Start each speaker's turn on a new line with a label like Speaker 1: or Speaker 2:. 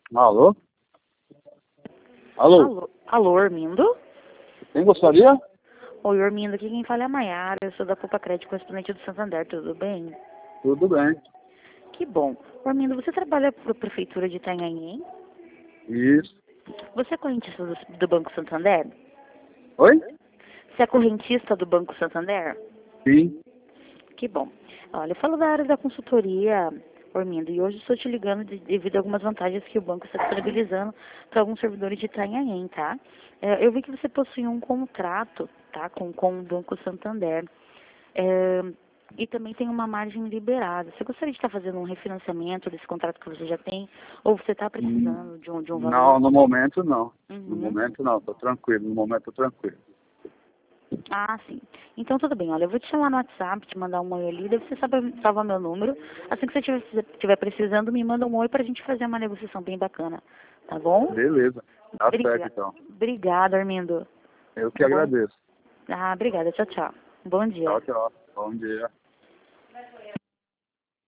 Speaker 1: Alô? Alô?
Speaker 2: Alô, Armindo?
Speaker 1: Quem gostaria?
Speaker 2: Oi, Armindo, aqui quem fala é a Maiara, eu sou da Poupa Crédito, correspondente do Santander, tudo bem?
Speaker 1: Tudo bem.
Speaker 2: Que bom. Armindo, você trabalha para a Prefeitura de Itanhaém?
Speaker 1: Isso.
Speaker 2: Você é correntista do Banco Santander?
Speaker 1: Oi?
Speaker 2: Você é correntista do Banco Santander?
Speaker 1: Sim.
Speaker 2: Que bom. Olha, eu falo da área da consultoria, Armindo, e hoje estou te ligando devido a algumas vantagens que o banco está disponibilizando para alguns servidores de Itanhaém, tá? Eu vi que você possui um contrato, tá, com o Banco Santander. É, e também tem uma margem liberada. Você gostaria de estar fazendo um refinanciamento desse contrato que você já tem? Ou você está precisando de um valor?
Speaker 1: Não, no momento não. No
Speaker 2: Uhum.
Speaker 1: momento não, tô tranquilo. No momento tô tranquilo.
Speaker 2: Ah, sim. Então tudo bem, olha, eu vou te chamar no WhatsApp, te mandar um oi ali, daí você salva meu número. Assim que você estiver precisando, me manda um oi pra gente fazer uma negociação bem bacana. Tá bom?
Speaker 1: Beleza. Tá certo então.
Speaker 2: Obrigada, Armindo.
Speaker 1: Eu que
Speaker 2: Bom.
Speaker 1: agradeço.
Speaker 2: Obrigada. Tchau, tchau. Bom dia.
Speaker 1: Tchau, tchau. Bom dia.